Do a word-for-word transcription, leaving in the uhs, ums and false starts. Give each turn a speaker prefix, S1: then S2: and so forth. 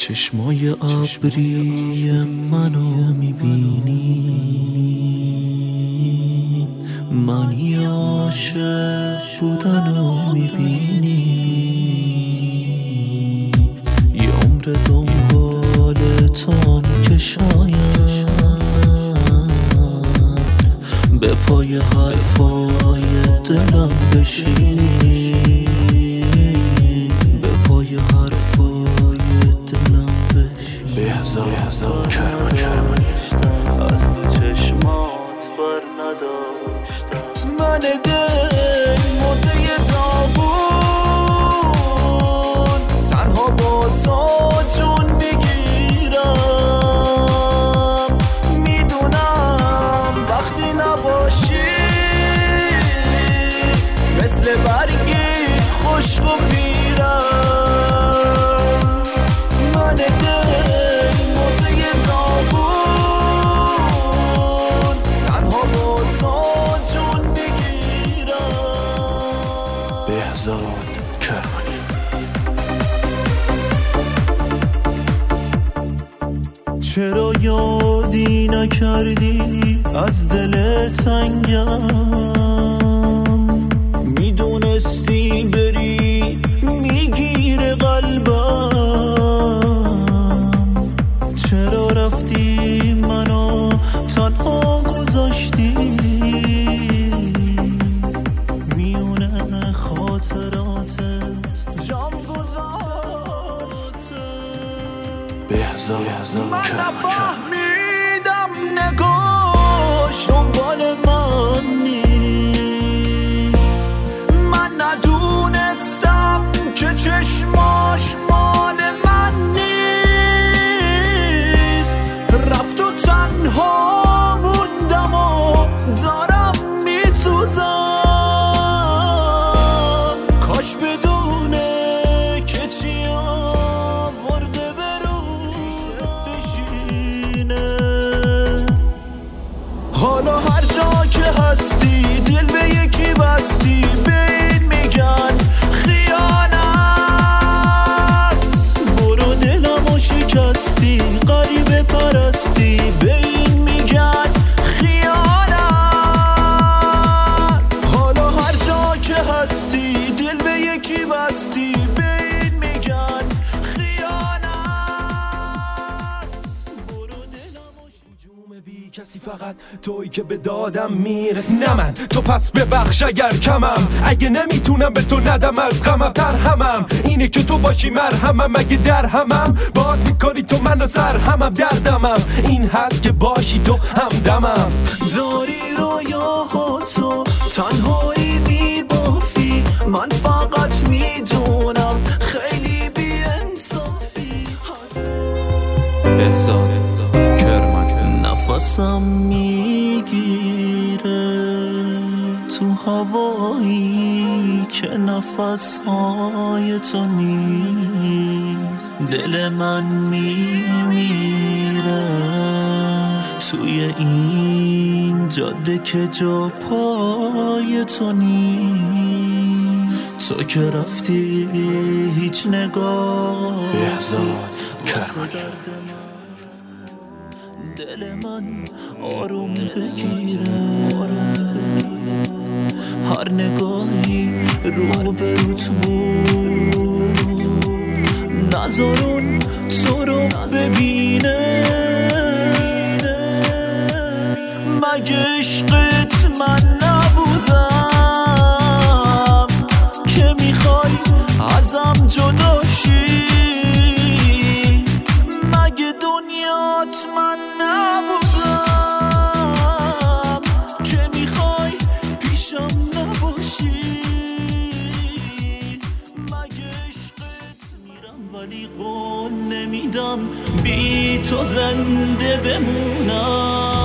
S1: چشمای ابری منو میبینی، منی عاشق بودنو میبینی، یه عمر دنبال تو میکشایم، به پای حرفای دلم بشینی، به پای حرفای دلم بشینی.
S2: بهزاد چرمن چرمن
S1: از چشمات بر نداشتم، من دل مرده تابون، تنها با تو جون میگیرم، میدونم وقتی نباشی مثل برگی خشک و پیرم، من دل مرده تابون، تنها با تو جون میگیرم.
S2: بهزاد چرمنی
S1: چرا یادی نکردی از دل تنگم، میدونستی بری میگیره قلبم، چرا رفتی منو تنها گذاشتی میونه خاطراتت جام گذاشت.
S2: بهزاد
S1: من
S2: چرمن
S1: نفهمیدم نگاه شنبال من نیست، من ندونستم که چشماش مال من نیست، رفت و تنها موندم و دارم میسوزم، کاش بدونه که چی آورده حالا هر جا که هستی دل به یکی بستی، به این میگن خیانت، برو دلمو شکستی غریبه پرستی، به این میگن خیانت، حالا هر جا که هستی دل به یکی بستی، به این میگن
S2: کسی فقط تویی که به دادم میرس، نه من تو پس ببخش اگر کمم، اگه نمیتونم به تو ندم از غمم، ترحمم اینه که تو باشی مرهمم، اگه در همم بازی کنی تو منو سرهمم، دردمم این هست که باشی تو همدمم،
S1: داری رویاهاتو تنهایی میبافی، من فقط میدونم خیلی بی‌انصافی.
S2: بهزاد کرمان
S1: نفسم میگیره تو هوایی که نفسهای تو نیست، دل من میمیره توی این جاده که جا پای تو نیست، تو که رفتی هیچ نگاه
S2: بهزاد چرمن
S1: دل من آروم بگیره، هر نگاهی رو به روت بود، نذارون تو رو ببینه، مگه عشقت من نبودم که میخوای ازم جدا شی، مگه دنیات من نبودم که میخوای پیشم نباشی، مگه عشقت میرم ولی قول نمیدم بی تو زنده بمونم.